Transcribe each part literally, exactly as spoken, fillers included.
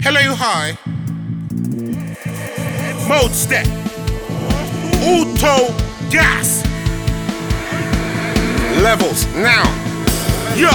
Hello, hi. Mode step. Auto gas. Levels now. Yo.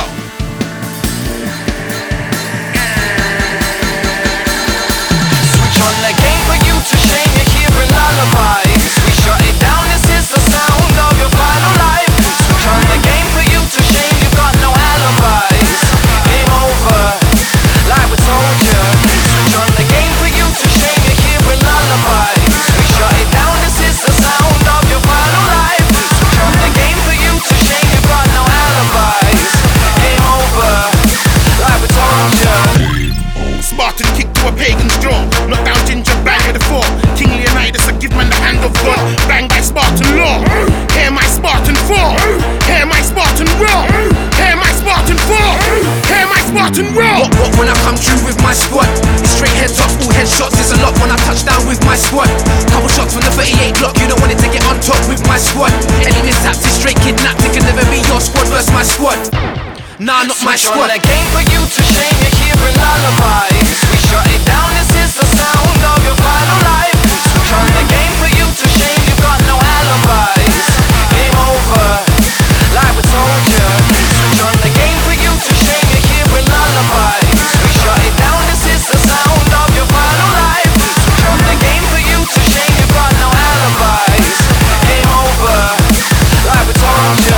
Switch on the game for you to shame. You're hearing lullabies. We shut it down. This is the sound of your final life. Switch on the game for you to shame. You've got no alibis. Game over, like we told you. Switch on the game for you to shame. You're hearing lullabies. We shut it down. This is the sound of your final life. Switch on the game for you to shame. You've got no alibis. Game over, like we told you. Spartan kick to a pagan's jaw. Knock down ginger, bang with the four. King Leonidas, I give man the hand of God. Bang by Spartan law. Hear my Spartan fall. Hear my Spartan roar. Hear my Spartan fall. Hear my Spartan roar. What, what when I come through with my squad? It's straight head tops, all headshots. It's a lot when I touch down with my squad. Couple shots from the thirty-eight Glock. You don't want it to get on top with my squad. Any mishaps is straight kidnapped. It can never be your squad versus my squad. Nah, not my Switch squad. on the game for you to shame. You're hearing lullabies. We shut it down. This is the sound of your final life. Switch on the game for you to shame. You've got no alibis. Game over, like we told you. Switch on the game for you to shame. You're hearing lullabies. We shut it down. This is the sound of your final life. Switch on the game for you to shame. You've got no alibis. Game over, like we told you.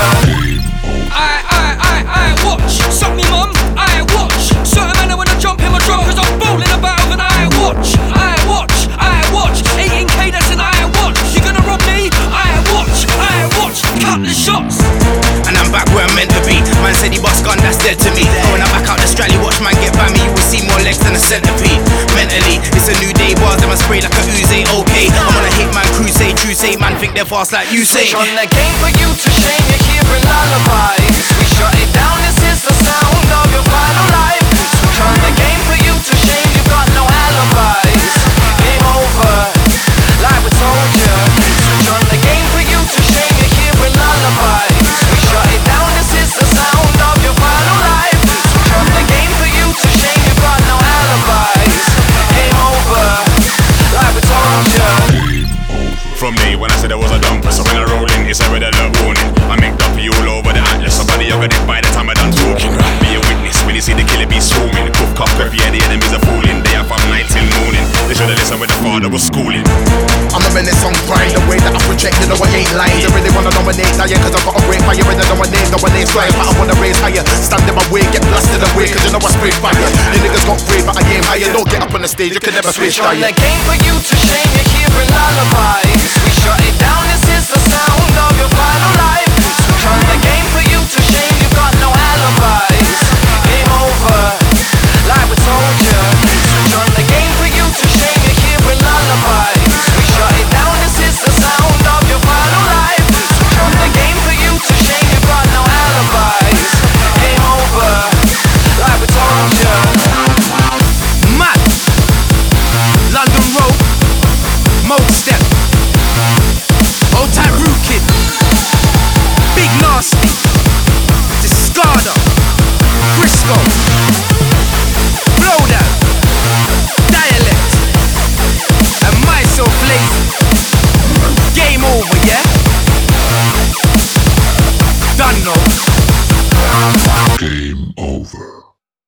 I, I, I, I watch. Suck me mum, I watch. Certain man when I jump in my drum cause I'm bowling about and I watch. I watch, I watch. eighteen K that's an I watch. You gonna rob me? I watch, I watch. Couple of shots. And I'm back where I'm meant to be. Man said he bust gun, that's dead to me. But when I back out the strally, watch man get by me. You will see more legs than a centipede. Mentally, it's a new day. Bars them I spray like a Uzi, okay. I'm on a hit man crusade, true say man think they're fast like you say. Switch on the game for you to shame. You're hearing lullabies. We shut it down. This is the sound of your final life. Switch on the game for you to shame. You've got no alibis. Game over, like we told you. Switch on the game for you to shame. You're hearing lullabies. We shut it down. This is the sound of your final life. Switch on the game for you to shame. You've got no alibis. Game over, like we told you. From me when I said I was a dumper, so when I roll in, it's a red alert warning. I make up you all over the atlas. Somebody you're gonna by the time I done talking. Be a witness when you see the killer be swarming. Cuff, cuff, cuff, yeah, the enemies are fooling. They are from night till morning. They should've listened when the father was schooling. I'm a menace on grind, the way that I project, you know I ain't lying. They really wanna nominate Diane, cause I got a great fire and I know my name, no one name's flying. But I wanna raise higher, stand in my way, get blasted away, cause you know I spray fire. You niggas got afraid, but I aim higher. Don't get up on the stage, you can never switch Switch on the diet. game for you to shame. You're hearing lullabies. We shut it down. This is the sound of your final life. Switch on the game for you to shame. You've got no alibis. Game over, like we told you. Switch on the game for you to shame. You're hearing lullabies. We shut it down. This is the sound of your final life. Switch on the game for you to shame. You've got no alibis. Game over, like we told you. Mad London Road, Mode Step, Old Type Root Kid, Big Nasty, Discarder, Briscoe, Blowdown, Dialect, and myself lazy. Game over, yeah? Done no. Game over.